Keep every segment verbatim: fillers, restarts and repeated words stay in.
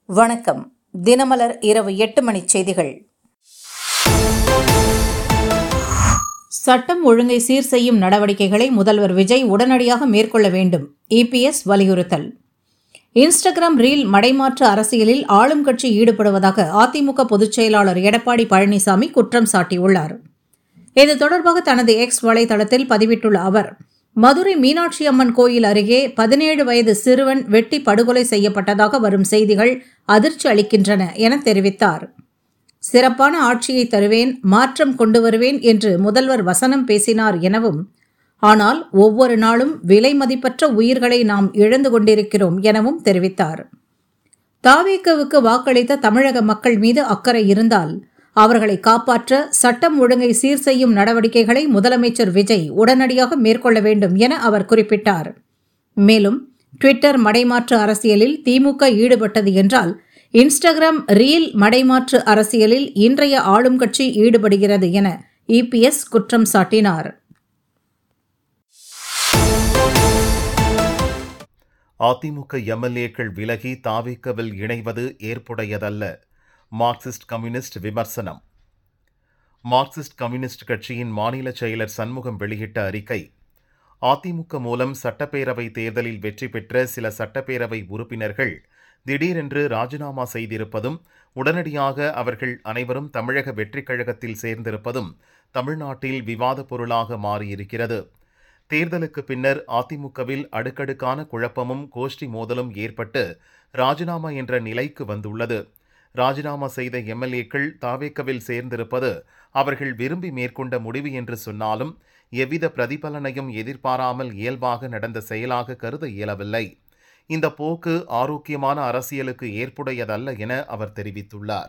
வணக்கம். தினமலர் இரவு எட்டு மணி செய்திகள். சட்டம் ஒழுங்கை சீர் செய்யும் நடவடிக்கைகளை முதல்வர் விஜய் உடனடியாக மேற்கொள்ள வேண்டும். இபிஎஸ் வலியுறுத்தல். இன்ஸ்டாகிராம் ரீல் மடைமாற்று அரசியலில் ஆளும் கட்சி ஈடுபடுவதாக அதிமுக பொதுச் செயலாளர் எடப்பாடி பழனிசாமி குற்றம் சாட்டியுள்ளார். இது தொடர்பாக தனது எக்ஸ் வலைதளத்தில் பதிவிட்டுள்ள அவர், மதுரை மீனாட்சி அம்மன் கோயில் அருகே பதினேழு வயது சிறுவன் வெட்டி படுகொலை செய்யப்பட்டதாக வரும் செய்திகள் அதிர்ச்சி அளிக்கின்றன என தெரிவித்தார். சிறப்பான ஆட்சியை தருவேன், மாற்றம் கொண்டு வருவேன் என்று முதல்வர் வசனம் பேசினார் எனவும், ஆனால் ஒவ்வொரு நாளும் விலை மதிப்பற்ற உயிர்களை நாம் இழந்து கொண்டிருக்கிறோம் எனவும் தெரிவித்தார். தாவேகவுக்கு வாக்களித்த தமிழக மக்கள் மீது அக்கறை இருந்தால் அவர்களை காப்பாற்ற சட்டம் ஒழுங்கை சீர் செய்யும் நடவடிக்கைகளை முதலமைச்சர் விஜய் உடனடியாக மேற்கொள்ள வேண்டும் என அவர் குறிப்பிட்டார். மேலும் ட்விட்டர் மடைமாற்று அரசியலில் திமுக ஈடுபட்டது என்றால், இன்ஸ்டாகிராம் ரீல் மடைமாற்று அரசியலில் இன்றைய ஆளும் கட்சி ஈடுபடுகிறது என இபிஎஸ் குற்றம் சாட்டினார். அதிமுக எம்எல்ஏக்கள் விலகி தாவேகவில் இணைவது ஏற்புடையதல்ல. மார்க்சிஸ்ட் கம்யூனிஸ்ட் விமர்சனம். மார்க்சிஸ்ட் கம்யூனிஸ்ட் கட்சியின் மாநில செயலர் சண்முகம் வெளியிட்ட அறிக்கை, அதிமுக மூலம் சட்டப்பேரவை தேர்தலில் வெற்றி பெற்ற சில சட்டப்பேரவை உறுப்பினர்கள் திடீரென்று ராஜினாமா செய்திருப்பதும், உடனடியாக அவர்கள் அனைவரும் தமிழக வெற்றிக் கழகத்தில் சேர்ந்திருப்பதும் தமிழ்நாட்டில் விவாத பொருளாக மாறியிருக்கிறது. தேர்தலுக்கு பின்னர் அதிமுகவில் அடுக்கடுக்கான குழப்பமும் கோஷ்டி மோதலும் ஏற்பட்டு ராஜினாமா என்ற நிலைக்கு வந்துள்ளது. ராஜினாமா செய்த எம்எல்ஏக்கள் தாவேகவில் சேர்ந்திருப்பது அவர்கள் விரும்பி மேற்கொண்ட முடிவு என்று சொன்னாலும் எவ்வித பிரதிபலனையும் எதிர்பாராமல் இயல்பாக நடந்த செயலாக கருத இயலவில்லை. இந்த போக்கு ஆரோக்கியமான அரசியலுக்கு ஏற்புடையதல்ல என அவர் தெரிவித்துள்ளார்.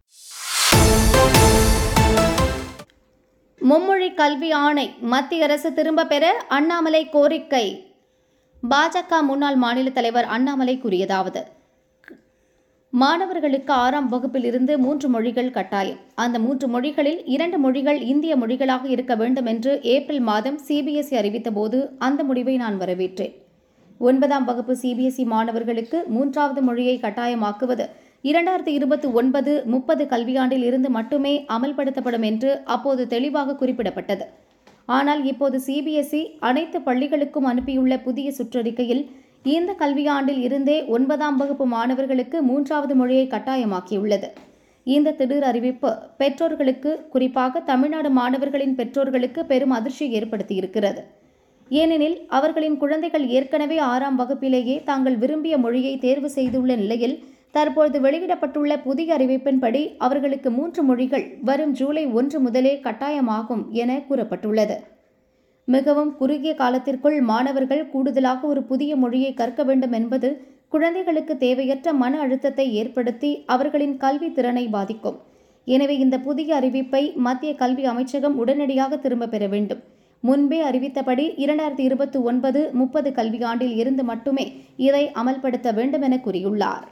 மும்மொழி கல்வி ஆணை மத்திய அரசு திரும்ப பெற அண்ணாமலை கோரிக்கை. பாஜக முன்னாள் மாநில தலைவர் அண்ணாமலை கூறியதாவது, மாணவர்களுக்கு ஆறாம் வகுப்பில் இருந்து மூன்று மொழிகள் கட்டாயம். அந்த மூன்று மொழிகளில் இரண்டு மொழிகள் இந்திய மொழிகளாக இருக்க வேண்டும் என்று ஏப்ரல் மாதம் சிபிஎஸ்இ அறிவித்தபோது அந்த முடிவை நான் வரவேற்றேன். ஒன்பதாம் வகுப்பு சிபிஎஸ்இ மாணவர்களுக்கு மூன்றாவது மொழியை கட்டாயமாக்குவது இரண்டாயிரத்தி இருபத்தி ஒன்பது முப்பது கல்வியாண்டில் இருந்து மட்டுமே அமல்படுத்தப்படும் என்று அப்போது தெளிவாக குறிப்பிடப்பட்டது. ஆனால் இப்போது சிபிஎஸ்இ அனைத்து பள்ளிகளுக்கும் அனுப்பியுள்ள புதிய சுற்றறிக்கையில் இந்த கல்வியாண்டில் இருந்தே ஒன்பதாம் வகுப்பு மாணவர்களுக்கு மூன்றாவது மொழியை கட்டாயமாக்கியுள்ளது. இந்த திடீர் அறிவிப்பு பெற்றோர்களுக்கு, குறிப்பாக தமிழ்நாடு மாணவர்களின் பெற்றோர்களுக்கு பெரும் அதிர்ச்சியை ஏற்படுத்தியிருக்கிறது. ஏனெனில் அவர்களின் குழந்தைகள் ஏற்கனவே ஆறாம் வகுப்பிலேயே தாங்கள் விரும்பிய மொழியை தேர்வு செய்துள்ள நிலையில் தற்போது வெளியிடப்பட்டுள்ள புதிய அறிவிப்பின்படி அவர்களுக்கு மூன்று மொழிகள் வரும் ஜூலை ஒன்று முதலே கட்டாயமாகும் என கூறப்பட்டுள்ளது. மிகவும் குறுகிய காலத்திற்குள் மாணவர்கள் கூடுதலாக ஒரு புதிய மொழியை கற்க வேண்டும் என்பது குழந்தைகளுக்கு தேவையற்ற மன அழுத்தத்தை ஏற்படுத்தி அவர்களின் கல்வி திறனை பாதிக்கும். எனவே இந்த புதிய அறிவிப்பை மத்திய கல்வி அமைச்சகம் உடனடியாக திரும்ப பெற வேண்டும். முன்பே அறிவித்தபடி இரண்டாயிரத்தி இருபத்தி ஒன்பது முப்பது கல்வியாண்டில் இருந்து மட்டுமே இதை அமல்படுத்த வேண்டும் என கூறியுள்ளார்.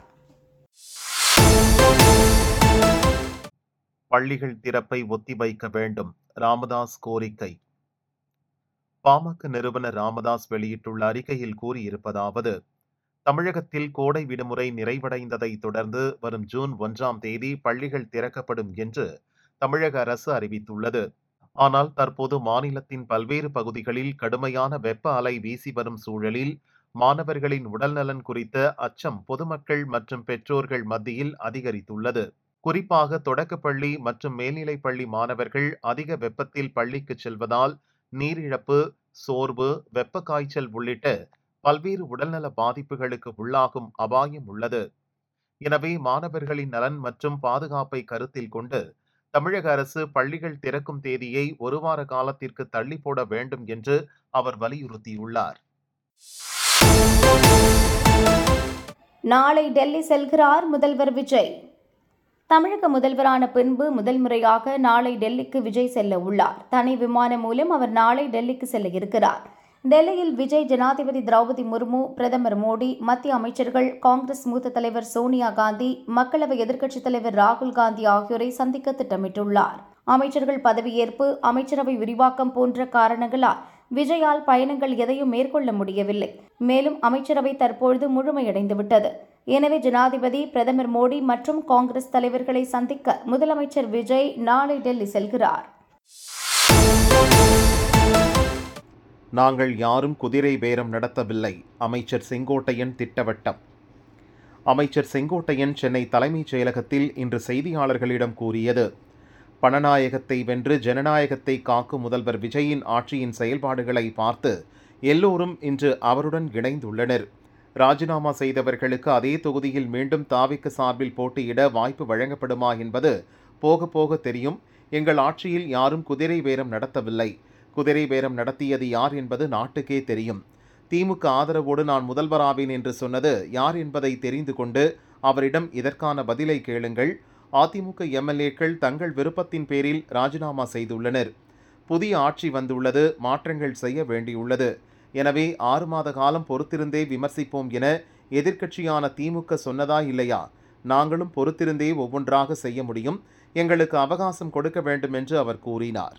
பள்ளிகள் திறப்பை ஒத்திவைக்க வேண்டும், ராமதாஸ் கோரிக்கை. பாமக நிறுவனர் ராமதாஸ் வெளியிட்டுள்ள அறிக்கையில் கூறியிருப்பதாவது, தமிழகத்தில் கோடை விடுமுறை நிறைவடைந்ததை தொடர்ந்து வரும் ஜூன் ஒன்றாம் தேதி பள்ளிகள் திறக்கப்படும் என்று தமிழக அரசு அறிவித்துள்ளது. ஆனால் தற்போது மாநிலத்தின் பல்வேறு பகுதிகளில் கடுமையான வெப்ப அலை வீசி வரும் சூழலில் மாணவர்களின் உடல்நலன் குறித்த அச்சம் பொதுமக்கள் மற்றும் பெற்றோர்கள் மத்தியில் அதிகரித்துள்ளது. குறிப்பாக தொடக்கப்பள்ளி மற்றும் மேல்நிலைப்பள்ளி மாணவர்கள் அதிக வெப்பத்தில் பள்ளிக்கு செல்வதால் நீரிழப்பு, சோர்வு, வெப்ப காய்ச்சல் உள்ளிட்ட பல்வேறு உடல்நல பாதிப்புகளுக்கு உள்ளாகும் அபாயம் உள்ளது. எனவே மாணவர்களின் நலன் மற்றும் பாதுகாப்பை கருத்தில் கொண்டு தமிழக அரசு பள்ளிகள் திறக்கும் தேதியை ஒரு வார காலத்திற்கு தள்ளி போட வேண்டும் என்று அவர் வலியுறுத்தியுள்ளார். நாளை டெல்லி செல்கிறார் முதல்வர் விஜய். தமிழக முதல்வரான பின்பு முதல் முறையாக நாளை டெல்லிக்கு விஜய் செல்ல உள்ளார். தனி விமானம் மூலம் அவர் நாளை டெல்லிக்கு செல்ல இருக்கிறார். டெல்லியில் விஜய் ஜனாதிபதி திரௌபதி முர்மு, பிரதமர் மோடி, மத்திய அமைச்சர்கள், காங்கிரஸ் மூத்த தலைவர் சோனியா காந்தி, மக்களவை எதிர்க்கட்சித் தலைவர் ராகுல் காந்தி ஆகியோரை சந்திக்க திட்டமிட்டுள்ளார். அமைச்சர்கள் பதவியேற்பு, அமைச்சரவை விரிவாக்கம் போன்ற காரணங்களால் விஜயால் பயணங்கள் எதையும் மேற்கொள்ள முடியவில்லை. மேலும் அமைச்சரவை தற்பொழுது முழுமையடைந்துவிட்டது. எனவே ஜனாதிபதி பிரதமர் மோடி மற்றும் காங்கிரஸ் தலைவர்களை சந்திக்க முதலமைச்சர் விஜய் நாளை டெல்லி செல்கிறார். நாங்கள் யாரும் குதிரை பேரம் நடத்தவில்லை. அமைச்சர் செங்கோட்டையன் திட்டவட்டம். அமைச்சர் செங்கோட்டையன் சென்னை தலைமைச் செயலகத்தில் இன்று செய்தியாளர்களிடம் கூறியது, பணநாயகத்தை வென்று ஜனநாயகத்தை காக்கும் முதல்வர் விஜயின் ஆட்சியின் செயல்பாடுகளை பார்த்து எல்லோரும் இன்று அவருடன் இணைந்துள்ளனர். ராஜினாமா செய்தவர்களுக்கு அதே தொகுதியில் மீண்டும் தாவிக சார்பில் போட்டியிட வாய்ப்பு வழங்கப்படுமா என்பது போக போக தெரியும். எங்கள் ஆட்சியில் யாரும் குதிரை பேரம் நடத்தவில்லை. குதிரை பேரம் நடத்தியது யார் என்பது நாட்டுக்கே தெரியும். திமுக ஆதரவோடு நான் முதல்வராவேன் என்று சொன்னது யார் என்பதை தெரிந்து கொண்டு அவரிடம் இதற்கான பதிலை கேளுங்கள். அதிமுக எம்எல்ஏக்கள் தங்கள் விருப்பத்தின் பேரில் ராஜினாமா செய்துள்ளனர். புதிய ஆட்சி வந்துள்ளது, மாற்றங்கள் செய்ய வேண்டியுள்ளது. எனவே ஆறு மாத காலம் பொறுத்திருந்தே விமர்சிப்போம் என எதிர்க்கட்சியான திமுக சொன்னதா இல்லையா? நாங்களும் பொறுத்திருந்தே ஒவ்வொன்றாக செய்ய முடியும். எங்களுக்கு அவகாசம் கொடுக்க வேண்டும் என்று அவர் கூறினார்.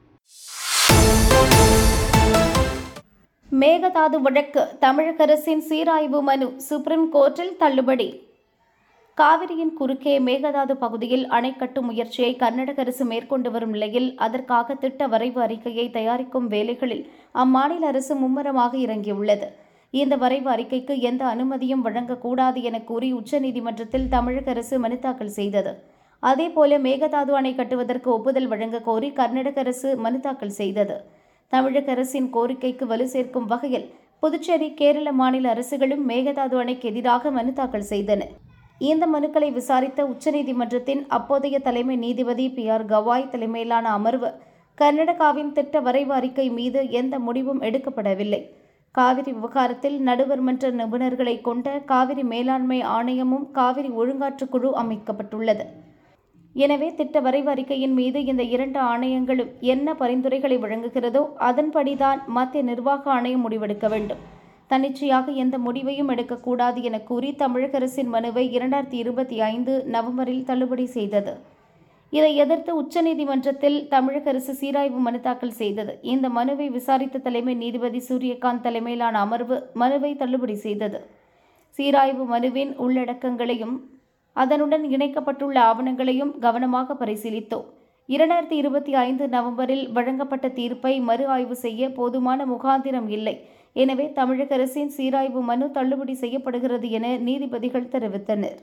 மேகதாது வழக்கு தமிழக அரசின் சீராய்வு மனு சுப்ரீம் கோர்ட்டில் தள்ளுபடி. காவிரியின் குறுக்கே மேகதாது பகுதியில் அணை கட்டும் முயற்சியை கர்நாடக அரசு மேற்கொண்டு வரும் நிலையில் அதற்காக திட்ட வரைவு அறிக்கையை தயாரிக்கும் வேலைகளில் அம்மாநில அரசு மும்முரமாக இறங்கியுள்ளது. இந்த வரைவு அறிக்கைக்கு எந்த அனுமதியும் வழங்கக்கூடாது என கூறி உச்சநீதிமன்றத்தில் தமிழக அரசு மனு தாக்கல் செய்தது. அதேபோல மேகதாது அணை கட்டுவதற்கு ஒப்புதல் வழங்க கோரி கர்நாடக அரசு மனு தாக்கல் செய்தது. தமிழக அரசின் கோரிக்கைக்கு வலு சேர்க்கும் வகையில் புதுச்சேரி, கேரள மாநில அரசுகளும் மேகதாது அணைக்கு எதிராக மனு தாக்கல் செய்தன. இந்த மனுக்களை விசாரித்த உச்சநீதிமன்றத்தின் அப்போதைய தலைமை நீதிபதி பி ஆர் கவாய் தலைமையிலான அமர்வு கர்நாடகாவின் திட்ட வரைவு அறிக்கை மீது எந்த முடிவும் எடுக்கப்படவில்லை. காவிரி விவகாரத்தில் நடுவர் மன்ற நிபுணர்களை கொண்ட காவிரி மேலாண்மை ஆணையமும் காவிரி ஒழுங்காற்று குழு அமைக்கப்பட்டுள்ளது. எனவே திட்ட வரைவு அறிக்கையின் மீது இந்த இரண்டு ஆணையங்களும் என்ன பரிந்துரைகளை வழங்குகிறதோ அதன்படிதான் மத்திய நிர்வாக ஆணையம் முடிவெடுக்க வேண்டும். தன்னிச்சையாக எந்த முடிவையும் எடுக்கக்கூடாது என கூறி தமிழக அரசின் மனுவை இரண்டாயிரத்தி இருபத்தி ஐந்து நவம்பரில் தள்ளுபடி செய்தது. இதை எதிர்த்து உச்சநீதிமன்றத்தில் தமிழக அரசு சீராய்வு மனு தாக்கல் செய்தது. இந்த மனுவை விசாரித்த தலைமை நீதிபதி சூரியகாந்த் தலைமையிலான அமர்வு மனுவை தள்ளுபடி செய்தது. சீராய்வு மனுவின் உள்ளடக்கங்களையும் அதனுடன் இணைக்கப்பட்டுள்ள ஆவணங்களையும் கவனமாக பரிசீலித்தோம். இரண்டாயிரத்தி இருபத்தி ஐந்து நவம்பரில் வழங்கப்பட்ட தீர்ப்பை மறு ஆய்வு செய்ய போதுமான முகாந்திரம் இல்லை. எனவே தமிழக அரசின் சீராய்வு மனு தள்ளுபடி செய்யப்படுகிறது என நீதிபதிகள் தெரிவித்தனர்.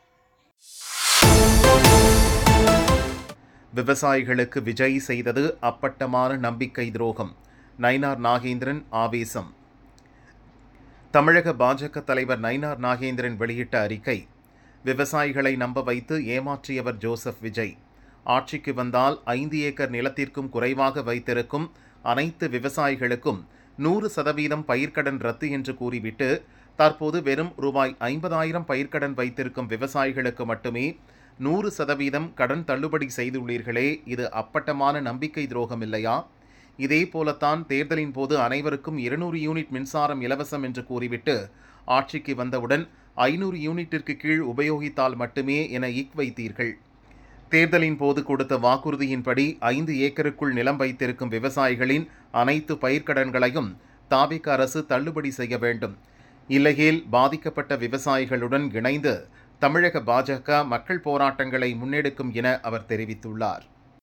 விவசாயிகளுக்கு விஜய் செய்தது அப்பட்டமான நம்பிக்கை துரோகம். நயினார் நாகேந்திரன் ஆவேசம். தமிழக பாஜக தலைவர் நயினார் நாகேந்திரன் வெளியிட்ட அறிக்கை, விவசாயிகளை நம்ப வைத்து ஏமாற்றியவர் ஜோசப் விஜய். ஆட்சிக்கு வந்தால் ஐந்து ஏக்கர் நிலத்திற்கும் குறைவாக வைத்திருக்கும் அனைத்து விவசாயிகளுக்கும் நூறு சதவீதம் பயிர்க்கடன் ரத்து என்று கூறிவிட்டு தற்போது வெறும் ரூபாய் ஐம்பதாயிரம் பயிர்க்கடன் வைத்திருக்கும் விவசாயிகளுக்கு மட்டுமே நூறு சதவீதம் கடன் தள்ளுபடி செய்துள்ளீர்களே, இது அப்பட்டமான நம்பிக்கை துரோகம் இல்லையா? இதே போலத்தான் தேர்தலின் போது அனைவருக்கும் இருநூறு யூனிட் மின்சாரம் இலவசம் என்று கூறிவிட்டு ஆட்சிக்கு வந்தவுடன் ஐநூறு யூனிட்டிற்கு கீழ் உபயோகித்தால் மட்டுமே என இக் வைத்தீர்கள். தேர்தலின் போது கொடுத்த வாக்குறுதியின்படி ஐந்து ஏக்கருக்குள் நிலம் வைத்திருக்கும் விவசாயிகளின் அனைத்து பயிர்க்கடன்களையும் தாவேகா அரசு தள்ளுபடி செய்ய வேண்டும். இல்லையேல் பாதிக்கப்பட்ட விவசாயிகளுடன் இணைந்து தமிழக பாஜக மக்கள் போராட்டங்களை முன்னெடுக்கும் என அவர் தெரிவித்துள்ளார்.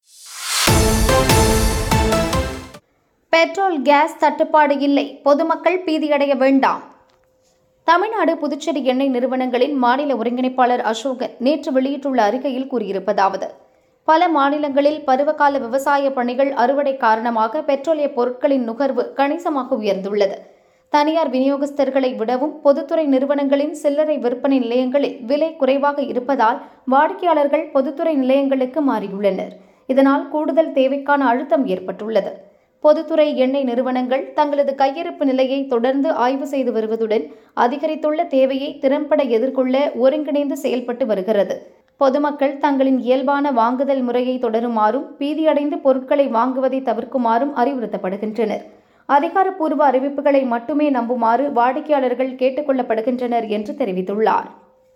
பெட்ரோல், கேஸ் தட்டுப்பாடு இல்லை, பொதுமக்கள் பீதியடைய வேண்டாம். தமிழ்நாடு, புதுச்சேரி எண்ணெய் நிறுவனங்களின் மாநில ஒருங்கிணைப்பாளர் அசோகன் நேற்று வெளியிட்டுள்ள அறிக்கையில் கூறியிருப்பதாவது, பல மாநிலங்களில் பருவகால விவசாய பணிகள் அறுவடை காரணமாக பெட்ரோலிய பொருட்களின் நுகர்வு கணிசமாக உயர்ந்துள்ளது. தனியார் விநியோகஸ்தர்களை விடவும் பொதுத்துறை நிறுவனங்களின் சில்லறை விற்பனை நிலையங்களில் விலை குறைவாக இருப்பதால் வாடிக்கையாளர்கள் பொதுத்துறை நிலையங்களுக்கு மாறியுள்ளனர். இதனால் கூடுதல் தேவைக்கான அழுத்தம் ஏற்பட்டுள்ளது. பொதுத்துறை எண்ணெய் நிறுவனங்கள் தங்களது கையிருப்பு நிலையை தொடர்ந்து ஆய்வு செய்து வருவதுடன் அதிகரித்துள்ள தேவையை திறம்பட எதிர்கொள்ள ஒருங்கிணைந்து செயல்பட்டு வருகிறது. பொதுமக்கள் தங்களின் இயல்பான வாங்குதல் முறையை தொடருமாறும் பீதியடைந்து பொருட்களை வாங்குவதை தவிர்க்குமாறும் அறிவுறுத்தப்படுகின்றனர். அதிகாரப்பூர்வ அறிவிப்புகளை மட்டுமே நம்புமாறு வாடிக்கையாளர்கள் கேட்டுக் கொள்ளப்படுகின்றனர் என்று தெரிவித்துள்ளார்.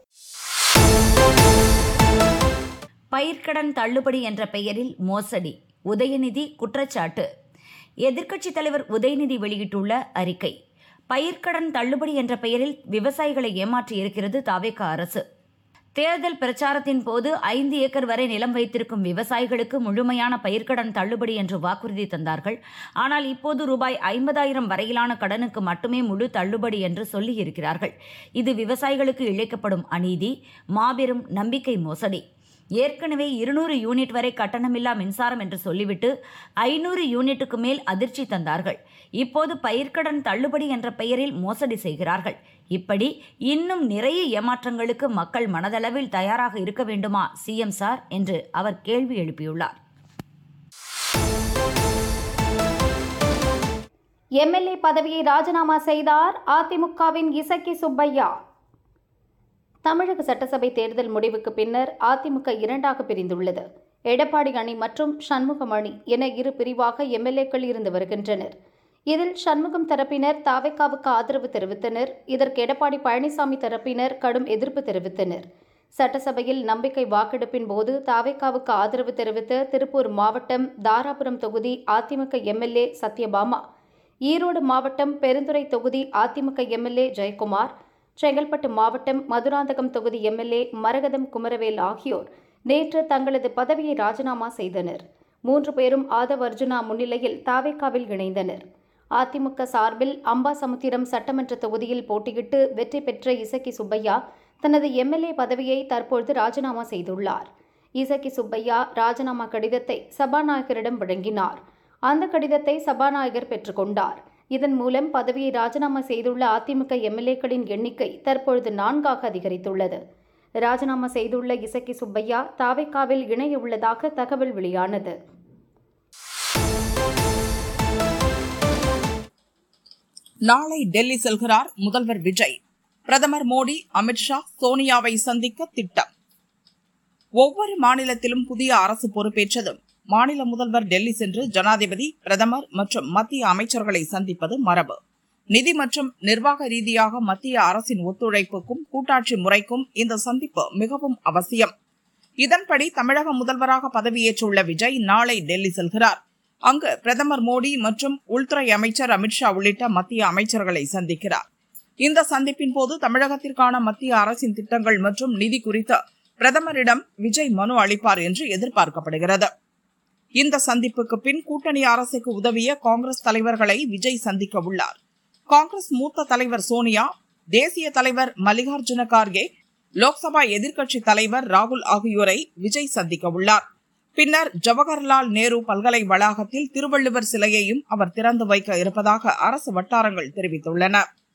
பயிர்க்கடன் தள்ளுபடி என்ற பெயரில் மோசடி, உதயநிதி குற்றச்சாட்டு. எதிர்க்கட்சித் தலைவர் உதயநிதி வெளியிட்டுள்ள அறிக்கை, பயிர்க்கடன் தள்ளுபடி என்ற பெயரில் விவசாயிகளை ஏமாற்றியிருக்கிறது தாவேகா அரசு. தேர்தல் பிரச்சாரத்தின் போது ஐந்து ஏக்கர் வரை நிலம் வைத்திருக்கும் விவசாயிகளுக்கு முழுமையான பயிர்க்கடன் தள்ளுபடி என்று வாக்குறுதி தந்தார்கள். ஆனால் இப்போது ரூபாய் ஐம்பதாயிரம் வரையிலான கடனுக்கு மட்டுமே முழு தள்ளுபடி என்று சொல்லியிருக்கிறார்கள். இது விவசாயிகளுக்கு இழைக்கப்படும் அநீதி, மாபெரும் நம்பிக்கை மோசடி. ஏற்கனவே இருநூறு யூனிட் வரை கட்டணமில்லா மின்சாரம் என்று சொல்லிவிட்டு ஐநூறு யூனிட்டுக்கு மேல் அதிர்ச்சி தந்தார்கள். இப்போது பயிர்க்கடன் தள்ளுபடி என்ற பெயரில் மோசடி செய்கிறார்கள். இப்படி இன்னும் நிறைய ஏமாற்றங்களுக்கு மக்கள் மனதளவில் தயாராக இருக்க வேண்டுமா சிஎம் சார் என்று அவர் கேள்வி எழுப்பியுள்ளார். எம்எல்ஏ பதவியை ராஜினாமா செய்தார் அதிமுகவின் இசக்கி சுப்பையா. தமிழக சட்டசபை தேர்தல் முடிவுக்கு பின்னர் அதிமுக இரண்டாக பிரிந்துள்ளது. எடப்பாடி அணி மற்றும் சண்முகம் அணி என இரு பிரிவாக எம்எல்ஏக்கள் இருந்து வருகின்றனர். இதில் சண்முகம் தரப்பினர் தாவேகாவுக்கு ஆதரவு தெரிவித்தனர். இதற்கு எடப்பாடி பழனிசாமி தரப்பினர் கடும் எதிர்ப்பு தெரிவித்தனர். சட்டசபையில் நம்பிக்கை வாக்கெடுப்பின் போது தாவேகாவுக்கு ஆதரவு தெரிவித்த திருப்பூர் மாவட்டம் தாராபுரம் தொகுதி அதிமுக எம்எல்ஏ சத்யபாமா, ஈரோடு மாவட்டம் பெருந்துறை தொகுதி அதிமுக எம்எல்ஏ ஜெயக்குமார், செங்கல்பட்டு மாவட்டம் மதுராந்தகம் தொகுதி எம்எல்ஏ மரகதம் குமரவேல் ஆகியோர் நேற்று தங்களது பதவியை ராஜினாமா செய்தனர். மூன்று பேரும் ஆதவ் அர்ஜுனா முன்னிலையில் தாவேகாவில் இணைந்தனர். அதிமுக சார்பில் அம்பாசமுத்திரம் சட்டமன்ற தொகுதியில் போட்டியிட்டு வெற்றி பெற்ற இசக்கி சுப்பையா தனது எம்எல்ஏ பதவியை தற்போது ராஜினாமா செய்துள்ளார். இசக்கி சுப்பையா ராஜினாமா கடிதத்தை சபாநாயகரிடம் வழங்கினார். அந்த கடிதத்தை சபாநாயகர் பெற்றுக்கொண்டார். இதன் மூலம் பதவியை ராஜினாமா செய்துள்ள அதிமுக எம்எல்ஏக்களின் எண்ணிக்கை தற்பொழுது நான்காக அதிகரித்துள்ளது. ராஜினாமா செய்துள்ள இசக்கி சுப்பையா தாவேகாவில் இணைய உள்ளதாக தகவல் வெளியானது. நாளை டெல்லி செல்கிறார் முதல்வர் விஜய். பிரதமர் மோடி, அமித்ஷா, சோனியாவை சந்திக்க திட்டம். ஒவ்வொரு மாநிலத்திலும் புதிய அரசு பொறுப்பேற்றதும் மாநில முதல்வர் டெல்லி சென்று ஜனாதிபதி, பிரதமர் மற்றும் மத்திய அமைச்சர்களை சந்திப்பது மரபு. நிதி மற்றும் நிர்வாக ரீதியாக மத்திய அரசின் ஒத்துழைப்புக்கும் கூட்டாட்சி முறைக்கும் இந்த சந்திப்பு மிகவும் அவசியம். இதன்படி தமிழக முதல்வராக பதவியேற்றுள்ள விஜய் நாளை டெல்லி செல்கிறார். அங்கு பிரதமர் மோடி மற்றும் உள்துறை அமைச்சர் அமித்ஷா உள்ளிட்ட மத்திய அமைச்சர்களை சந்திக்கிறார். இந்த சந்திப்பின் போது தமிழகத்திற்கான மத்திய அரசின் திட்டங்கள் மற்றும் நிதி குறித்து பிரதமரிடம் விஜய் மனு அளிப்பார் என்று எதிர்பார்க்கப்படுகிறது. இந்த சந்திப்புக்கு பின் கூட்டணி அரசுக்கு உதவிய காங்கிரஸ் தலைவர்களை விஜய் சந்திக்க உள்ளார். காங்கிரஸ் மூத்த தலைவர் சோனியா, தேசிய தலைவர் மல்லிகார்ஜுன கார்கே, லோக்சபா எதிர்க்கட்சி தலைவர் ராகுல் ஆகியோரை விஜய் சந்திக்க உள்ளார். பின்னர் ஜவஹர்லால் நேரு பல்கலை வளாகத்தில் திருவள்ளுவர் சிலையையும் அவர் திறந்து வைக்க இருப்பதாக அரசு வட்டாரங்கள் தெரிவித்துள்ளன.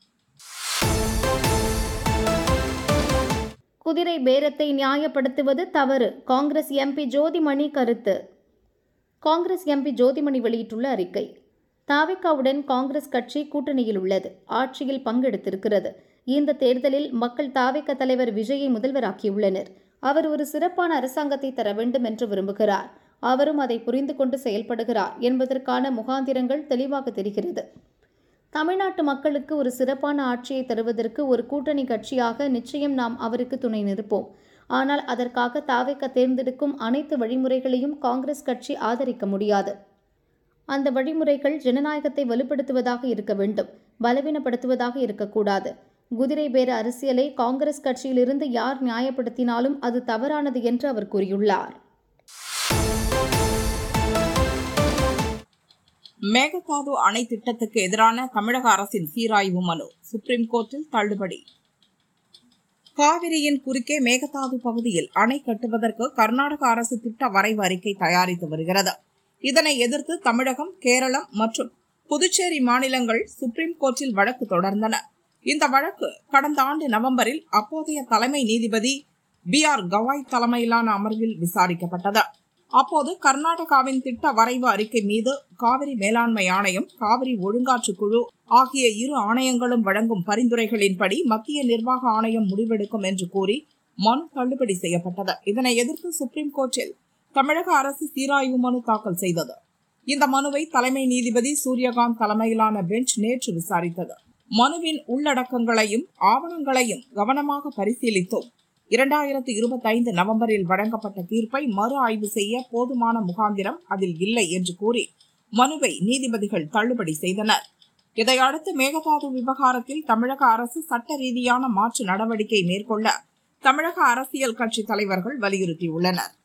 குதிரை பேரத்தை நியாயப்படுத்துவது தவறு, காங்கிரஸ் எம்பி ஜோதிமணி கருத்து. காங்கிரஸ் எம்பி ஜோதிமணி வெளியிட்டுள்ள அறிக்கை. தாவேகாவுடன் காங்கிரஸ் கட்சி கூட்டணியில் உள்ளது, ஆட்சியில் பங்கெடுத்திருக்கிறது. இந்த தேர்தலில் மக்கள் தாவேகா தலைவர் விஜயை முதல்வராக்கியுள்ளனர். அவர் ஒரு சிறப்பான அரசாங்கத்தை தர வேண்டும் என்று விரும்புகிறார். அவரும் அதை புரிந்து கொண்டு செயல்படுகிறார் என்பதற்கான முகாந்திரங்கள் தெளிவாக தெரிகிறது. தமிழ்நாட்டு மக்களுக்கு ஒரு சிறப்பான ஆட்சியை தருவதற்கு ஒரு கூட்டணி கட்சியாக நிச்சயம் நாம் அவருக்கு துணை நிற்போம். ஆனால் அதற்காக தாவேகா தேர்ந்தெடுக்கும் அனைத்து வழிமுறைகளையும் காங்கிரஸ் கட்சி ஆதரிக்க முடியாது. அந்த வழிமுறைகள் ஜனநாயகத்தை வலுப்படுத்துவதாக இருக்க வேண்டும், பலவீனப்படுத்துவதாக இருக்கக்கூடாது. குதிரை பேர அரசியலை காங்கிரஸ் கட்சியிலிருந்து யார் நியாயப்படுத்தினாலும் அது தவறானது என்று அவர் கூறியுள்ளார். மேகதாது அணை திட்டத்துக்கு எதிரான தமிழக அரசின் சீராய்வு மனு சுப்ரீம் கோர்ட்டில் தள்ளுபடி. காவிரியின் குறுக்கே மேகதாது பகுதியில் அணை கட்டுவதற்கு கர்நாடக அரசு திட்ட வரைவு அறிக்கை தயாரித்து வருகிறது. இதனை எதிர்த்து தமிழகம், கேரளம் மற்றும் புதுச்சேரி மாநிலங்கள் சுப்ரீம் கோர்ட்டில் வழக்கு தொடர்ந்தன. இந்த வழக்கு கடந்த ஆண்டு நவம்பரில் அப்போதைய தலைமை நீதிபதி பி ஆர் கவாய் தலைமையிலான அமர்வில் விசாரிக்கப்பட்டது. அப்போது கர்நாடகாவின் திட்ட வரைவு அறிக்கை மீது காவிரி மேலாண்மை ஆணையம், காவிரி ஒழுங்காற்று குழு ஆகிய இரு ஆணையங்களும் வழங்கும் பரிந்துரைகளின்படி மத்திய நிர்வாக ஆணையம் முடிவெடுக்கும் என்று கூறி மனு தள்ளுபடி செய்யப்பட்டது. இதனை எதிர்த்து சுப்ரீம் கோர்ட்டில் தமிழக அரசு சீராய்வு மனு தாக்கல் செய்தது. இந்த மனுவை தலைமை நீதிபதி சூரியகாந்த் தலைமையிலான பெஞ்ச் நேற்று விசாரித்தது. மனுவின் உள்ளடக்கங்களையும் ஆவணங்களையும் கவனமாக பரிசீலித்தோம். இரண்டாயிரத்து இருபத்தி ஐந்து நவம்பரில் வழங்கப்பட்ட தீர்ப்பை மறு ஆய்வு செய்ய போதுமான முகாந்திரம் அதில் இல்லை என்று கூறி மனுவை நீதிபதிகள் தள்ளுபடி செய்தனர். இதையடுத்து மேகதாது விவகாரத்தில் தமிழக அரசு சட்ட ரீதியான மாற்று நடவடிக்கை மேற்கொள்ள தமிழக அரசியல் கட்சி தலைவர்கள் வலியுறுத்தியுள்ளனர்.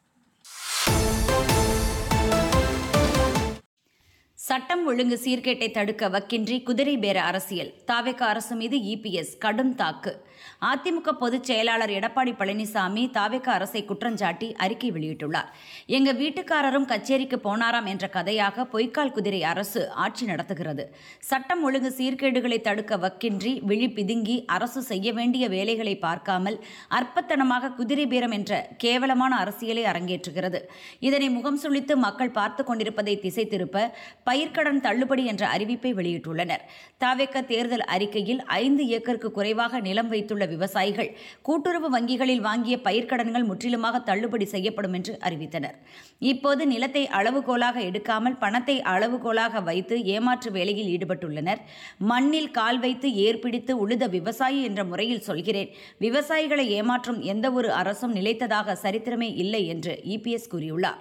சட்டம் ஒழுங்கு சீர்கேட்டை தடுக்க வக்கின்றி குதிரை பேர அரசியல். தாவேகா அரசு மீது இபிஎஸ் கடும் தாக்கு. அதிமுக பொதுச் செயலாளர் எடப்பாடி பழனிசாமி தாவேகா அரசை குற்றஞ்சாட்டி அறிக்கை வெளியிட்டுள்ளார். எங்க வீட்டுக்காரரும் கச்சேரிக்கு போனாராம் என்ற கதையாக பொய்க்கால் குதிரை அரசு ஆட்சி நடத்துகிறது. சட்டம் ஒழுங்கு சீர்கேடுகளை தடுக்க வக்கின்றி விழி பிதுங்கி அரசு செய்ய வேண்டிய வேலைகளை பார்க்காமல் அற்பத்தனமாக குதிரை பேரம் என்ற கேவலமான அரசியலை அரங்கேற்றுகிறது. இதனை முகம் சுளித்து மக்கள் பார்த்து கொண்டிருப்பதை திசை திருப்ப பயிர்க்கடன் தள்ளுபடி என்ற அறிவிப்பை வெளியிட்டுள்ளனர். தாவேகா தேர்தல் அறிக்கையில் ஐந்து ஏக்கருக்கு குறைவாக நிலம் வைத்துள்ள விவசாயிகள் கூட்டுறவு வங்கிகளில் வாங்கிய பயிர்க்கடன்கள் முற்றிலுமாக தள்ளுபடி செய்யப்படும் என்று அறிவித்தனர். இப்போது நிலத்தை அளவுகோலாக எடுக்காமல் பணத்தை அளவுகோலாக வைத்து ஏமாற்று வேலையில் ஈடுபட்டுள்ளனர். மண்ணில் கால் வைத்து ஏற்பிடித்து உழுத விவசாயி என்ற முறையில் சொல்கிறேன். விவசாயிகளை ஏமாற்றும் எந்த ஒரு அரசும் நிலைத்ததாக சரித்திரமே இல்லை என்று இபிஎஸ் கூறியுள்ளார்.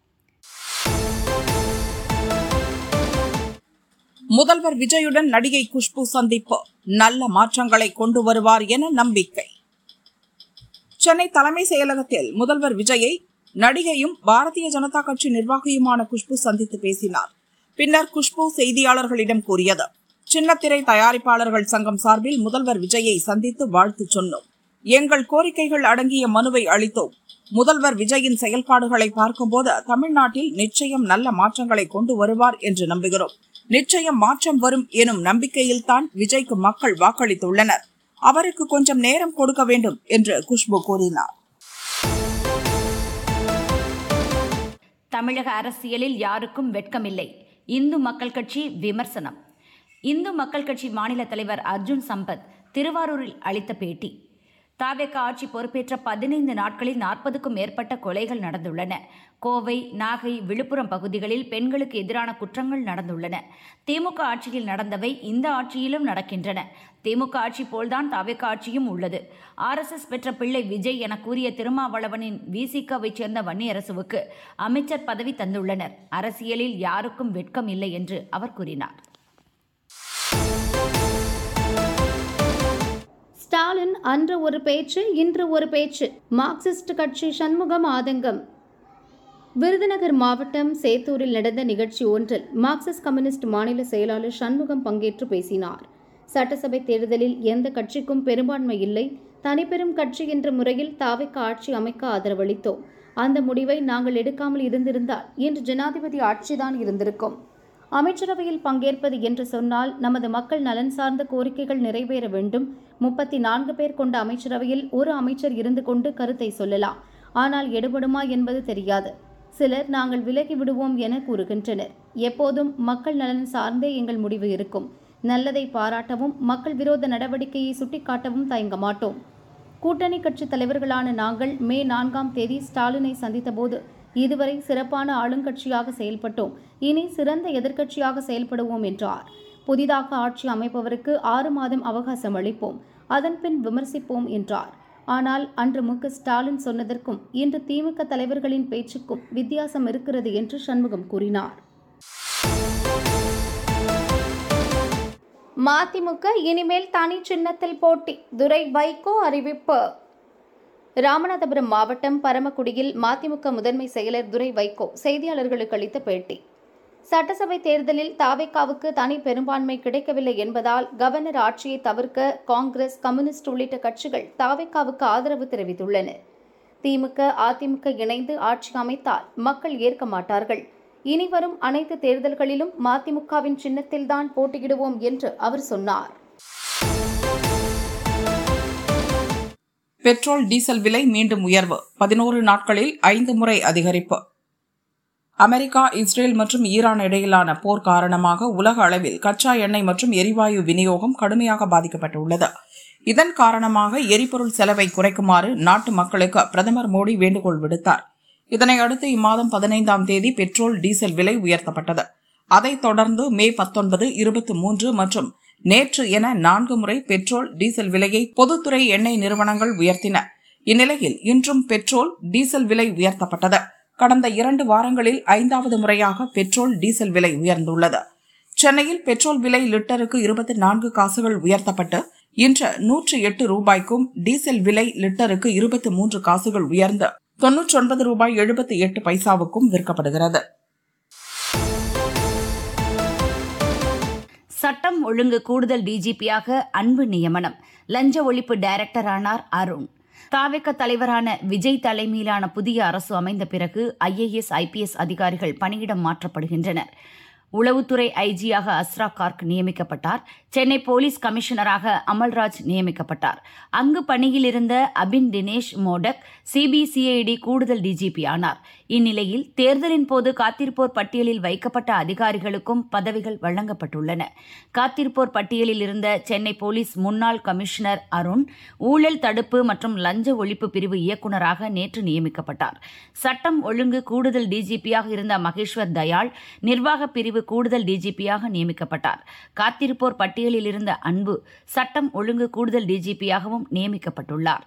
முதல்வர் விஜயுடன் நடிகை குஷ்பு சந்திப்பு நல்ல மாற்றங்களை கொண்டு வருவார் என நம்பிக்கை. சென்னை தலைமை செயலகத்தில் முதல்வர் விஜயை நடிகையும் பாரதிய ஜனதா கட்சி நிர்வாகியுமான குஷ்பு சந்தித்து பேசினார். பின்னர் குஷ்பு செய்தியாளர்களிடம் கூறியது, சின்னத்திரை தயாரிப்பாளர்கள் சங்கம் சார்பில் முதல்வர் விஜயை சந்தித்து வாழ்த்து சொன்னோம். எங்கள் கோரிக்கைகள் அடங்கிய மனுவை அளித்தோம். முதல்வர் விஜயின் செயல்பாடுகளை பார்க்கும்போது தமிழ்நாட்டில் நிச்சயம் நல்ல மாற்றங்களை கொண்டு வருவார் என்று நம்புகிறோம். நிச்சயம் மாற்றம் வரும் எனும் நம்பிக்கையில் தான் விஜய்க்கு மக்கள் வாக்களித்துள்ளனர். அவருக்கு கொஞ்சம் நேரம் கொடுக்க வேண்டும் என்று குஷ்பு கூறினார். தமிழக அரசியலில் யாருக்கும் வெட்கமில்லை. இந்து மக்கள் கட்சி விமர்சனம். இந்து மக்கள் கட்சி மாநில தலைவர் அர்ஜுன் சம்பத் திருவாரூரில் அளித்த பேட்டி. தாவேகா ஆட்சி பொறுப்பேற்ற பதினைந்து நாட்களில் நாற்பதுக்கும் மேற்பட்ட கொலைகள் நடந்துள்ளன. கோவை, நாகை, விழுப்புரம் பகுதிகளில் பெண்களுக்கு எதிரான குற்றங்கள் நடந்துள்ளன. திமுக ஆட்சியில் நடந்தவை இந்த ஆட்சியிலும் நடக்கின்றன. திமுக ஆட்சி போல்தான் தாவேகா ஆட்சியும் உள்ளது. ஆர்எஸ்எஸ் பெற்ற பிள்ளை விஜய் என கூறிய திருமாவளவனின் விசிகாவை சேர்ந்த வன்னியரசுவுக்கு அமைச்சர் பதவி தந்துள்ளனர். அரசியலில் யாருக்கும் வெட்கம் இல்லை என்று அவர் கூறினார். ஸ்டாலின் அன்று ஒரு பேச்சு, இன்று ஒரு பேச்சு. மார்க்சிஸ்ட் கட்சி சண்முகம் ஆதங்கம். விருதுநகர் மாவட்டம் சேத்தூரில் நடந்த நிகழ்ச்சி ஒன்றில் மார்க்சிஸ்ட் கம்யூனிஸ்ட் மாநில செயலாளர் சண்முகம் பங்கேற்று பேசினார். சட்டசபை தேர்தலில் எந்த கட்சிக்கும் பெரும்பான்மை இல்லை. தனிப்பெரும் கட்சி என்ற முறையில் தாவேகா ஆட்சி அமைக்க ஆதரவளித்தோம். அந்த முடிவை நாங்கள் எடுக்காமல் இருந்திருந்தால் இன்று ஜனாதிபதி ஆட்சிதான் இருந்திருக்கும். அமைச்சரவையில் பங்கேற்பது என்று சொன்னால் நமது மக்கள் நலன் சார்ந்த கோரிக்கைகள் நிறைவேற வேண்டும். முப்பத்தி நான்கு பேர் கொண்ட அமைச்சரவையில் ஒரு அமைச்சர் இருந்து கொண்டு கருத்தை சொல்லலாம். ஆனால் எடுபடுமா என்பது தெரியாது. சிலர் நாங்கள் விலகி விடுவோம் என கூறுகின்றனர். எப்போதும் மக்கள் நலன் சார்ந்தே எங்கள் முடிவு இருக்கும். நல்லதை பாராட்டவும் மக்கள் விரோத நடவடிக்கையை சுட்டிக்காட்டவும் தயங்க மாட்டோம். கூட்டணி கட்சி தலைவர்களான நாங்கள் மே நான்காம் தேதி ஸ்டாலினை சந்தித்தபோது இதுவரை சிறப்பான ஆளுங்கட்சியாக செயல்பட்டோம், இனி சிறந்த எதிர்க்கட்சியாக செயல்படுவோம் என்றார். புதிதாக ஆட்சி அமைப்பவருக்கு ஆறு மாதம் அவகாசம் அளிப்போம், அதன்பின் விமர்சிப்போம் என்றார். ஆனால் அன்று மு க ஸ்டாலின் சொன்னதற்கும் இன்று திமுக தலைவர்களின் பேச்சுக்கும் வித்தியாசம் இருக்கிறது என்று சண்முகம் கூறினார். மதிமுக இனிமேல் தனி சின்னத்தில் போட்டி, துரை வைகோ அறிவிப்பு. ராமநாதபுரம் மாவட்டம் பரமக்குடியில் மதிமுக முதன்மை செயலர் துரை வைகோ செய்தியாளர்களுக்கு அளித்த பேட்டி. சட்டசபை தேர்தலில் தாவேகாவுக்கு தனி பெரும்பான்மை கிடைக்கவில்லை என்பதால் கவர்னர் ஆட்சியை தவிர்க்க காங்கிரஸ், கம்யூனிஸ்ட் உள்ளிட்ட கட்சிகள் தாவேகாவுக்கு ஆதரவு தெரிவித்துள்ளனர். திமுக, அதிமுக இணைந்து ஆட்சி அமைத்தால் மக்கள் ஏற்க மாட்டார்கள். இனிவரும் அனைத்து தேர்தல்களிலும் மதிமுகவின் சின்னத்தில்தான் போட்டியிடுவோம் என்று அவர் சொன்னார். பெட்ரோல், டீசல் விலை மீண்டும் உயர்வு. பதினோரு நாட்களில் ஐந்து முறை அதிகரிப்பு. அமெரிக்கா, இஸ்ரேல் மற்றும் ஈரான் இடையிலான போர் காரணமாக உலக அளவில் கச்சா எண்ணெய் மற்றும் எரிவாயு விநியோகம் கடுமையாக பாதிக்கப்பட்டுள்ளது. இதன் காரணமாக எரிபொருள் செலவை குறைக்குமாறு நாட்டு மக்களுக்கு பிரதமர் மோடி வேண்டுகோள் விடுத்தார். இதனையடுத்து இம்மாதம் பதினைந்தாம் தேதி பெட்ரோல், டீசல் விலை உயர்த்தப்பட்டது. அதைத் தொடர்ந்து மே பத்தொன்பது, இருபத்தி மூன்று மற்றும் நேற்று என நான்கு முறை பெட்ரோல், டீசல் விலையை பொதுத்துறை எண்ணெய் நிறுவனங்கள் உயர்த்தின. இந்நிலையில் இன்றும் பெட்ரோல், டீசல் விலை உயர்த்தப்பட்டது. கடந்த இரண்டு வாரங்களில் ஐந்தாவது முறையாக பெட்ரோல், டீசல் விலை உயர்ந்துள்ளது. சென்னையில் பெட்ரோல் விலை லிட்டருக்கு இருபத்தி நான்கு காசுகள் உயர்த்தப்பட்டு இன்று நூற்று எட்டு ரூபாய்க்கும், டீசல் விலை லிட்டருக்கு இருபத்தி மூன்று காசுகள் உயர்ந்து தொன்னூற்றி ஒன்பது ரூபாய் எழுபத்தி எட்டு பைசாவுக்கும் விற்கப்படுகிறது. சட்டம் ஒழுங்கு கூடுதல் டிஜிபியாக அன்பு நியமனம். லஞ்ச ஒழிப்பு டைரக்டர் ஆனார் அருண். தாவேக தலைவரான விஜய் தலைமையிலான புதிய அரசு அமைந்த பிறகு ஐஏஎஸ் ஐபிஎஸ் அதிகாரிகள் பணியிடம் மாற்றப்படுகின்றனர். உளவுத்துறை ஐஜியாக அஸ்ரா கார்க் நியமிக்கப்பட்டார். சென்னை போலீஸ் கமிஷனராக அமல்ராஜ் நியமிக்கப்பட்டார். அங்கு பணியில் இருந்த அபின் தினேஷ் மோடக் சிபிசிஐடி கூடுதல் டிஜிபி ஆனார். இந்நிலையில் தேர்தலின் போது காத்திருப்போர் பட்டியலில் வைக்கப்பட்ட அதிகாரிகளுக்கும் பதவிகள் வழங்கப்பட்டுள்ளன. காத்திருப்போர் பட்டியலில் இருந்த சென்னை போலீஸ் முன்னாள் கமிஷனர் அருண் ஊழல் தடுப்பு மற்றும் லஞ்ச ஒழிப்பு பிரிவு இயக்குநராக நேற்று நியமிக்கப்பட்டார். சட்டம் ஒழுங்கு கூடுதல் டிஜிபியாக இருந்த மகேஸ்வர் தயாள் நிர்வாக பிரிவு கூடுதல் டிஜிபியாக நியமிக்கப்பட்டார். காத்திருப்போர் பட்டியலில் இருந்த அன்பு சட்டம் ஒழுங்கு கூடுதல் டிஜிபியாகவும் நியமிக்கப்பட்டுள்ளார்.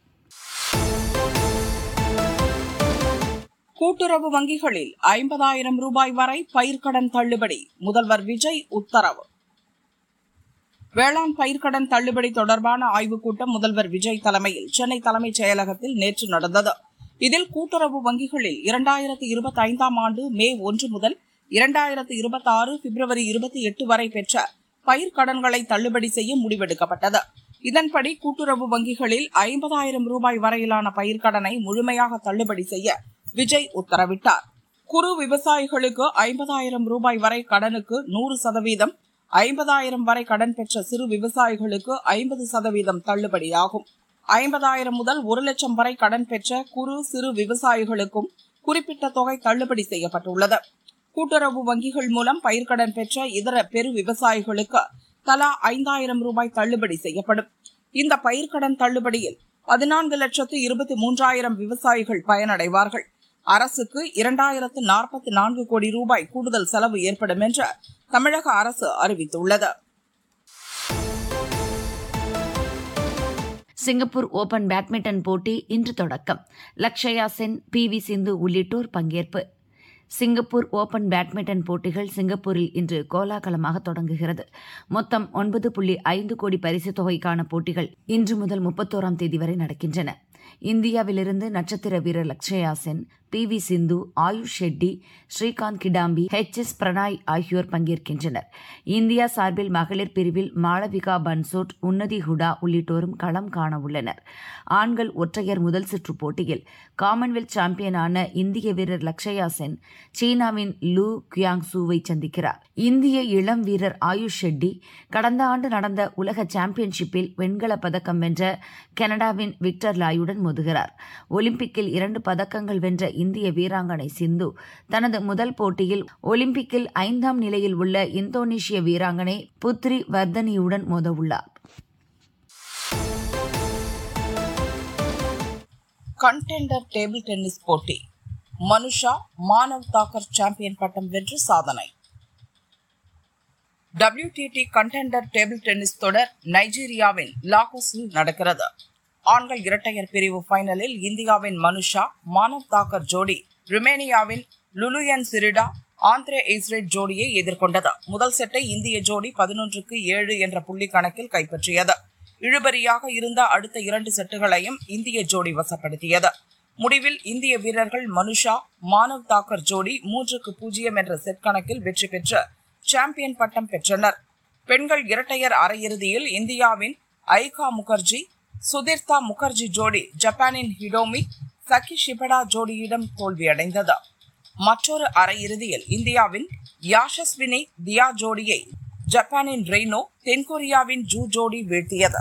கூட்டுறவு வங்கிகளில் ஐம்பதாயிரம் ரூபாய் வரை பயிர்க்கடன் தள்ளுபடி. முதல்வர் விஜய் உத்தரவு. வேளாண் பயிர்க்கடன் தள்ளுபடி தொடர்பான ஆய்வுக் கூட்டம் முதல்வர் விஜய் தலைமையில் சென்னை தலைமைச் செயலகத்தில் நேற்று நடந்தது. இதில் கூட்டுறவு வங்கிகளில் இரண்டாயிரத்து இருபத்தி ஐந்தாம் ஆண்டு மே ஒன்று முதல் இரண்டாயிரத்து இருபத்தி ஆறு பிப்ரவரி இருபத்தி எட்டு வரை பெற்ற பயிர்க்கடன்களை தள்ளுபடி செய்ய முடிவெடுக்கப்பட்டது. இதன்படி கூட்டுறவு வங்கிகளில் ஐம்பதாயிரம் ரூபாய் வரையிலான பயிர்க்கடனை முழுமையாக தள்ளுபடி செய்ய விஜய் உத்தரவிட்டார். குறு விவசாயிகளுக்கு ஐம்பதாயிரம் ரூபாய் வரை கடனுக்கு நூறு சதவீதம், ஐம்பதாயிரம் வரை கடன் பெற்ற சிறு விவசாயிகளுக்கு ஐம்பது சதவீதம் தள்ளுபடியாகும். ஐம்பதாயிரம் முதல் ஒரு லட்சம் வரை கடன் பெற்ற குறு சிறு விவசாயிகளுக்கும் குறிப்பிட்ட தொகை தள்ளுபடி செய்யப்பட்டுள்ளது. கூட்டுறவு வங்கிகள் மூலம் பயிர்க்கடன் பெற்ற இதர பெரு விவசாயிகளுக்கு தலா ஐந்தாயிரம் ரூபாய் தள்ளுபடி செய்யப்படும். இந்த பயிர்க்கடன் தள்ளுபடியில் பதினான்கு லட்சத்து இருபத்தி மூன்றாயிரம் விவசாயிகள் பயனடைவார்கள். அரசுக்கு இரண்டாயிரத்து நாற்பத்தி நான்கு கோடி ரூபாய் கூடுதல் செலவு ஏற்படும் என்று தமிழக அரசு அறிவித்துள்ளது. சிங்கப்பூர் ஓபன் பேட்மிண்டன் போட்டி இன்று தொடக்கம். லக்ஷயா சென், பி வி சிந்து உள்ளிட்டோர் பங்கேற்பு. சிங்கப்பூர் ஓபன் பேட்மிண்டன் போட்டிகள் சிங்கப்பூரில் இன்று கோலாகலமாக தொடங்குகிறது. மொத்தம் ஒன்பது புள்ளி ஐந்து கோடி பரிசுத் தொகைக்கான போட்டிகள் இன்று முதல் முப்பத்தோராம் தேதி வரை நடக்கின்றன. இந்தியாவிலிருந்து நட்சத்திர வீரர் Lakshya Sen, P V Sindhu, Ayush Shetty, Srikanth Kidambi, H S Prannoy ஆகியோர் பங்கேற்கின்றனர். இந்தியா சார்பில் மகளிர் பிரிவில் மாளவிகா பன்சோட், உன்னதி ஹுடா உள்ளிட்டோரும் களம் காண உள்ளனர். ஆண்கள் ஒற்றையர் முதல் சுற்று போட்டியில் காமன்வெல்த் சாம்பியனான இந்திய வீரர் லக்ஷயா சென் சீனாவின் லூ கியாங்சூவை சந்திக்கிறார். இந்திய இளம் வீரர் ஆயுஷ் ஷெட்டி கடந்த ஆண்டு நடந்த உலக சாம்பியன்ஷிப்பில் வெண்கலப் பதக்கம் வென்ற கனடாவின் விக்டர் லாயுடன் மோதுகிறார். ஒலிம்பிக்கில் இரண்டு பதக்கங்கள் வென்ற இந்திய வீராங்கனை சிந்து தனது முதல் போட்டியில் ஒலிம்பிக்கில் ஐந்தாம் நிலையில் உள்ள இந்தோனேஷிய வீராங்கனை புத்ரி வர்தனியுடன் மோதவுள்ளார். கண்டெண்டர் டேபிள் டென்னிஸ் போட்டி. மனுஷா மானவ் தாக்கர் சாம்பியன் பட்டம் வென்று சாதனை. டபிள்யூடிடி கண்டெண்டர் டேபிள் டென்னிஸ் தொடர் நைஜீரியாவின் லாகோஸில் நடக்கிறது. ஆண்கள் இரட்டையர் பிரிவு ஃபைனலில் இந்தியாவின் மனுஷா மானவ் தாக்கர் ஜோடி ருமேனியாவின் லுலுயன் சிரிடா ஆந்திரே இஸ்ரேட் ஜோடியை எதிர்கொண்டது. முதல் செட்டை இந்திய ஜோடி பதினொன்றுக்கு ஏழு என்ற புள்ளி கணக்கில் கைப்பற்றியது. இழுபறியாக இருந்த அடுத்த இரண்டு செட்டுகளையும் இந்திய ஜோடி வசப்படுத்தியது. முடிவில் இந்திய வீரர்கள் மனுஷா மானவ் தாக்கர் ஜோடி மூன்றுக்கு பூஜ்ஜியம் என்ற செட் கணக்கில் வெற்றி பெற்று சாம்பியன் பட்டம் பெற்றனர். பெண்கள் இரட்டையர் அரையிறுதியில் இந்தியாவின் ஐகா முகர்ஜி சுதிர்தா முகர்ஜி ஜோடி ஜப்பானின் ஹிடோமி சகி ஷிபடா ஜோடியிடம் தோல்வியடைந்தது. மற்றொரு அரையிறுதியில் இந்தியாவின் யாஷஸ்வினி தியா ஜோடியை ஜப்பானின் ரெய்னோ தென்கொரியாவின் ஜூ ஜோடி வீழ்த்தியது.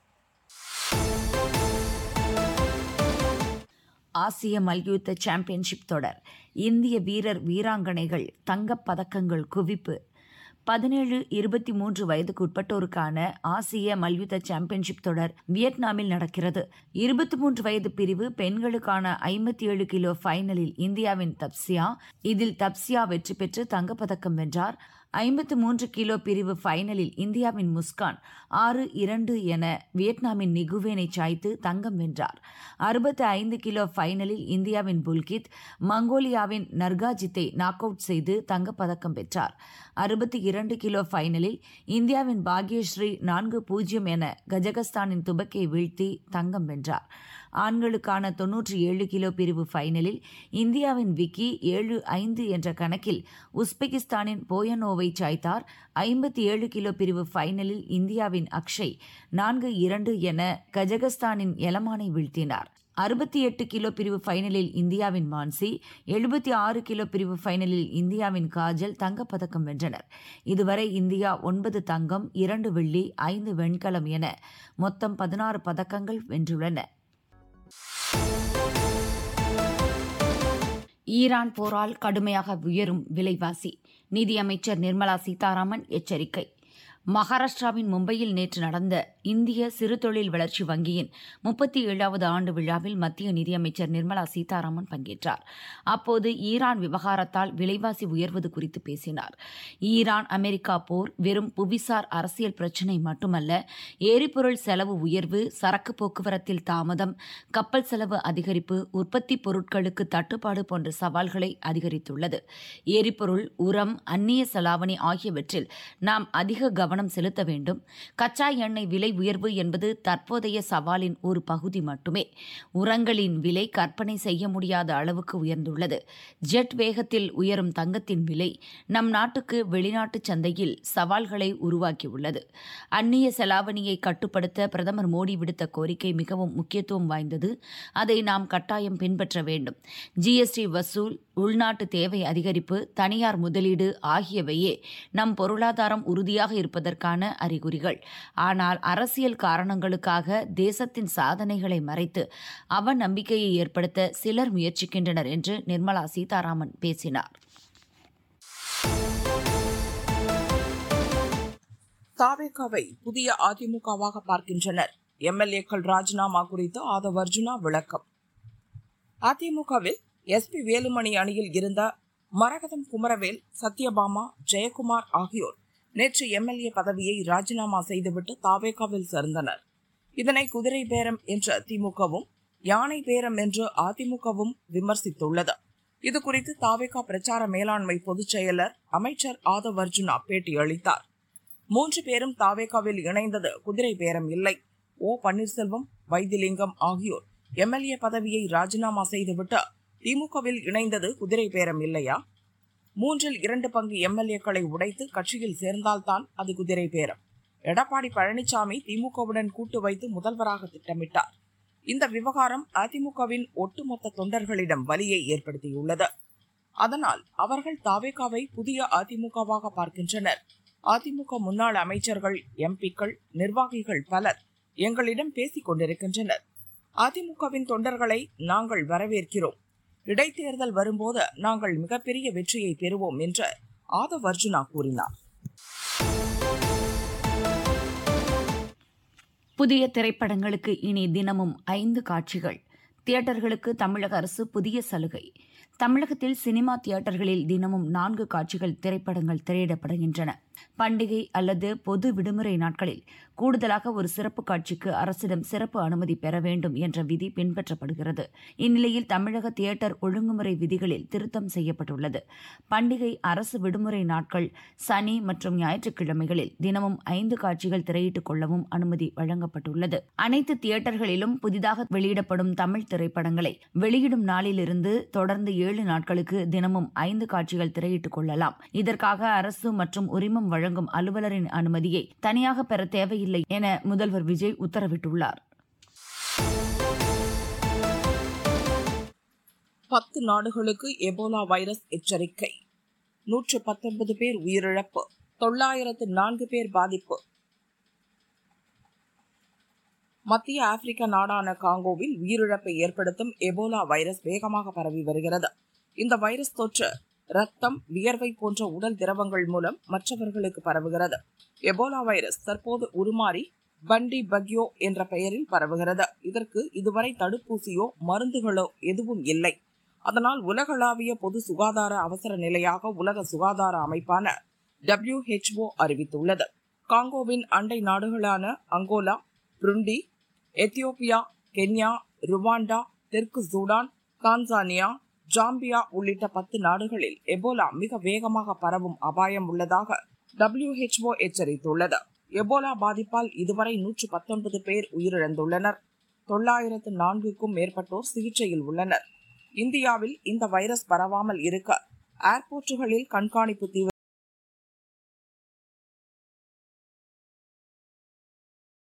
ஆசிய மல்யுத்த சாம்பியன்ஷிப் தொடர். இந்திய வீரர் வீராங்கனைகள் தங்கப் பதக்கங்கள் குவிப்பு. பதினேழு இருபத்தி மூன்று வயதுக்கு உட்பட்டோருக்கான ஆசிய மல்யுத்த சாம்பியன்ஷிப் தொடர் வியட்நாமில் நடக்கிறது. இருபத்தி மூன்று வயது பிரிவு பெண்களுக்கான ஐம்பத்தி ஏழு கிலோ ஃபைனலில் இந்தியாவின் தப்சியா இதில் தப்சியா வெற்றி பெற்று தங்கப்பதக்கம் வென்றார். ஐம்பத்து மூன்று கிலோ பிரிவு ஃபைனலில் இந்தியாவின் முஸ்கான் ஆறு இரண்டு என வியட்நாமின் நிகுவேனை சாய்த்து தங்கம் வென்றார். அறுபத்து ஐந்து கிலோ ஃபைனலில் இந்தியாவின் புல்கித் மங்கோலியாவின் நர்காஜித்தை நாக் அவுட் செய்து தங்கப்பதக்கம் பெற்றார். அறுபத்தி இரண்டு கிலோ ஃபைனலில் இந்தியாவின் பாக்யஸ்ரீ நான்கு பூஜ்ஜியம் என கஜகஸ்தானின் துபக்கை வீழ்த்தி தங்கம் வென்றார். ஆண்களுக்கான தொன்னூற்றி ஏழு கிலோ பிரிவு ஃபைனலில் இந்தியாவின் விக்கி ஏழு ஐந்து என்ற கணக்கில் உஸ்பெகிஸ்தானின் போயனோவை சாய்த்தார். ஐம்பத்தி ஏழு கிலோ பிரிவு ஃபைனலில் இந்தியாவின் அக்ஷய் நான்கு இரண்டு என கஜகஸ்தானின் எலமானை வீழ்த்தினார். அறுபத்தி எட்டு கிலோ பிரிவு ஃபைனலில் இந்தியாவின் மான்சி, எழுபத்தி ஆறு கிலோ பிரிவு ஃபைனலில் இந்தியாவின் காஜல் தங்கப்பதக்கம் வென்றனர். இதுவரை இந்தியா ஒன்பது தங்கம், இரண்டு வெள்ளி, ஐந்து வெண்கலம் என மொத்தம் பதினாறு பதக்கங்கள் வென்றுள்ளன. ஈரான் போரால் கடுமையாக உயரும் விலைவாசி, நிதியமைச்சர் நிர்மலா சீதாராமன் எச்சரிக்கை. மகாராஷ்டிராவின் மும்பையில் நேற்று நடந்த இந்திய சிறுதொழில் வளர்ச்சி வங்கியின் முப்பத்தி ஏழாவது ஆண்டு விழாவில் மத்திய நிதியமைச்சர் நிர்மலா சீதாராமன் பங்கேற்றார். அப்போது ஈரான் விவகாரத்தால் விலைவாசி உயர்வது குறித்து பேசினார். ஈரான் அமெரிக்கா போர் வெறும் புவிசார் அரசியல் பிரச்சினை மட்டுமல்ல, எரிபொருள் செலவு உயர்வு, சரக்கு போக்குவரத்தில் தாமதம், கப்பல் செலவு அதிகரிப்பு, உற்பத்தி பொருட்களுக்கு தட்டுப்பாடு போன்ற சவால்களை அதிகரித்துள்ளது. எரிபொருள், உரம், அந்நிய செலாவணி ஆகியவற்றில் நாம் அதிக கவனம் கவனம் செலுத்த வேண்டும். கச்சா எண்ணெய் விலை உயர்வு என்பது தற்போதைய சவாலின் ஒரு பகுதி மட்டுமே. உரங்களின் விலை கற்பனை செய்ய முடியாத அளவுக்கு உயர்ந்துள்ளது. ஜெட் வேகத்தில் உயரும் தங்கத்தின் விலை நம் நாட்டுக்கு வெளிநாட்டு சந்தையில் சவால்களை உருவாக்கியுள்ளது. அந்நிய செலாவணியை கட்டுப்படுத்த பிரதமர் மோடி விடுத்த கோரிக்கை மிகவும் முக்கியத்துவம் வாய்ந்தது. அதை நாம் கட்டாயம் பின்பற்ற வேண்டும். ஜிஎஸ்டி வசூல், உள்நாட்டு தேவை அதிகரிப்பு, தனியார் முதலீடு ஆகியவையே நம் பொருளாதாரம் உறுதியாக இருப்பதற்கான அறிகுறிகள். ஆனால் அரசியல் காரணங்களுக்காக தேசத்தின் சாதனைகளை மறைத்து அவநம்பிக்கையை ஏற்படுத்த சிலர் முயற்சிக்கின்றனர் என்று நிர்மலா சீதாராமன் பேசினார். தாவேகாவை புதிய அதிமுகவாக பார்க்கின்றனர். எம்எல்ஏக்கள் ராஜினாமா குறித்து ஆதவ் அர்ஜுனா விளக்கம். அதிமுகவில் எஸ்பி வேலுமணி அணியில் இருந்த மரகதம் குமரவேல், சத்யபாமா, ஜெயக்குமார் ஆகியோர் நேற்று எம்எல்ஏ பதவியை ராஜினாமா செய்துவிட்டு தாவேகாவில் சேர்ந்தனர். இதனை குதிரை பேரம் என்ற திமுகவும் யானை பேரம் என்று அதிமுகவும் விமர்சித்துள்ளது. இதுகுறித்து தாவேகா பிரச்சார மேலாண்மை பொதுச் செயலர் அமைச்சர் ஆதவ் அர்ஜுனா பேட்டியளித்தார். மூன்று பேரும் தாவேகாவில் இணைந்தது குதிரை பேரம் இல்லை. ஓ பன்னீர்செல்வம், வைத்திலிங்கம் ஆகியோர் எம்எல்ஏ பதவியை ராஜினாமா செய்துவிட்டு திமுகவில் இணைந்தது குதிரை பேரம் இல்லையா? மூன்றில் இரண்டு பங்கு எம்எல்ஏக்களை உடைத்து கட்சியில் சேர்ந்தால்தான் அது குதிரை பேரம். எடப்பாடி பழனிசாமி திமுகவுடன் கூட்டு வைத்து முதல்வராக திட்டமிட்டார். இந்த விவகாரம் அதிமுகவின் ஒட்டுமொத்த தொண்டர்களிடம் வலியை ஏற்படுத்தியுள்ளது. அதனால் அவர்கள் தாவேகாவை புதிய அதிமுகவாக பார்க்கின்றனர். அதிமுக முன்னாள் அமைச்சர்கள், எம்பிக்கள், நிர்வாகிகள் பலர் எங்களிடம் பேசிக் கொண்டிருக்கின்றனர். அதிமுகவின் தொண்டர்களை நாங்கள் வரவேற்கிறோம். இடைத்தேர்தல் வரும்போது நாங்கள் மிகப்பெரிய வெற்றியை பெறுவோம் என்று ஆதவ் அர்ஜுனா கூறினார். புதிய திரைப்படங்களுக்கு இனி தினமும் ஐந்து காட்சிகள். தியேட்டர்களுக்கு தமிழக அரசு புதிய சலுகை. தமிழகத்தில் சினிமா தியேட்டர்களில் தினமும் நான்கு காட்சிகள் திரைப்படங்கள் திரையிடப்படுகின்றன. பண்டிகை அல்லது பொது விடுமுறை நாட்களில் கூடுதலாக ஒரு சிறப்பு காட்சிக்கு அரசிடம் சிறப்பு அனுமதி பெற வேண்டும் என்ற விதி பின்பற்றப்படுகிறது. இந்நிலையில் தமிழக தியேட்டர் ஒழுங்குமுறை விதிகளில் திருத்தம் செய்யப்பட்டுள்ளது. பண்டிகை, அரசு விடுமுறை நாட்கள், சனி மற்றும் ஞாயிற்றுக்கிழமைகளில் தினமும் ஐந்து காட்சிகள் திரையிட்டுக் கொள்ளவும் அனுமதி வழங்கப்பட்டுள்ளது. அனைத்து தியேட்டர்களிலும் புதிதாக வெளியிடப்படும் தமிழ் திரைப்படங்களை வெளியிடும் நாளிலிருந்து தொடர்ந்து ஏழு நாட்களுக்கு தினமும் ஐந்து காட்சிகள் திரையிட்டுக் கொள்ளலாம். இதற்காக அரசு மற்றும் உரிமம் வழங்கும் அலுவலரின் அனுமதியை தனியாக பெற தேவையில்லை என முதல்வர் விஜய் உத்தரவிட்டுள்ளார். பத்து நாடுகளுக்கு எபோலா வைரஸ் எச்சரிக்கை. நூற்று பத்தொன்பது பேர் உயிரிழப்பு, தொள்ளாயிரத்து நான்கு பேர் பாதிப்பு. மத்திய ஆப்பிரிக்க நாடான காங்கோவில் உயிரிழப்பை ஏற்படுத்தும் எபோலா வைரஸ் வேகமாக பரவி வருகிறது. இந்த வைரஸ் தொற்று ரத்தம், வியர்வை போன்ற உடல் திரவங்கள் மூலம் மற்றவர்களுக்கு பரவுகிறது. எபோலா வைரஸ் தற்போது உருமாறி பண்டி பக்யோ என்ற பெயரில் பரவுகிறது. இதற்கு இதுவரை தடுப்பூசியோ மருந்துகளோ எதுவும் இல்லை. அதனால் உலகளாவிய பொது சுகாதார அவசர நிலையாக உலக சுகாதார அமைப்பான டபிள்யூ எச் ஓ அறிவித்துள்ளது. காங்கோவின் அண்டை நாடுகளான Angola, Burundi, Ethiopia, Kenya, Rwanda, தெற்கு சூடான், தான்சானியா, ஜாம்பியா உள்ளிட்ட பத்து நாடுகளில் எபோலா மிக வேகமாக பரவும் அபாயம் உள்ளதாக டபிள்யூ எச் ஓ எச்சரித்துள்ளது. எபோலா பாதிப்பால் இதுவரை நூற்று பத்தொன்பது பேர் உயிரிழந்துள்ளனர். தொள்ளாயிரத்து நான்குக்கும் மேற்பட்டோர் சிகிச்சையில் உள்ளனர். இந்தியாவில் இந்த வைரஸ் பரவாமல் இருக்க ஏர்போர்ட்டுகளில் கண்காணிப்பு தீவிர